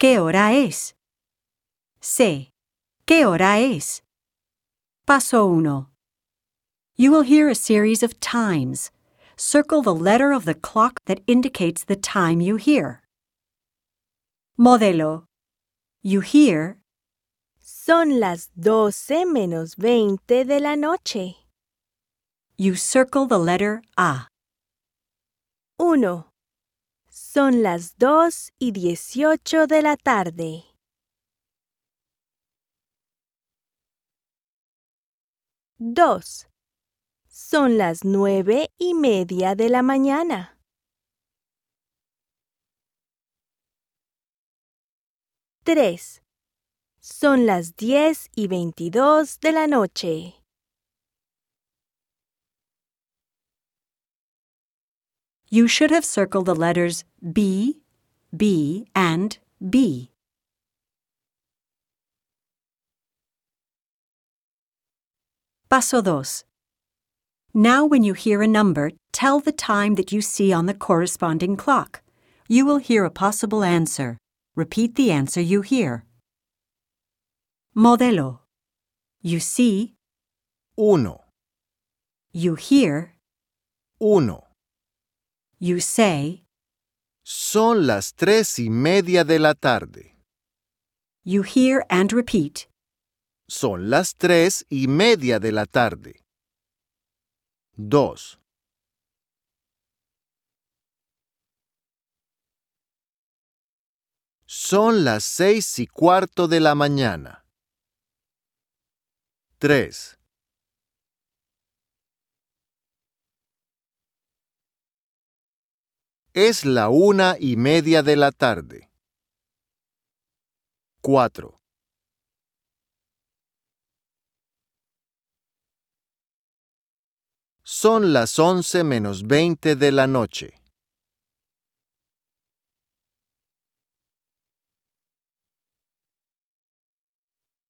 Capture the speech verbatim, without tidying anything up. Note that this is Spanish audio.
¿Qué hora es? Sé. ¿Qué hora es? Paso uno. You will hear a series of times. Circle the letter of the clock that indicates the time you hear. Modelo. You hear. Son las doce menos veinte de la noche. You circle the letter A. Uno. Son las dos y dieciocho de la tarde. Dos. Son las nueve y media de la mañana. Tres. Son las diez y veintidós de la noche. You should have circled the letters B, B, and B. Paso dos. Now when you hear a number, tell the time that you see on the corresponding clock. You will hear a possible answer. Repeat the answer you hear. Modelo. You see. Uno. You hear. Uno. You say. Son las tres y media de la tarde. You hear and repeat. Son las tres y media de la tarde. Dos. Son las seis y cuarto de la mañana. Tres. Es la una y media de la tarde. Cuatro. Son las once menos veinte de la noche.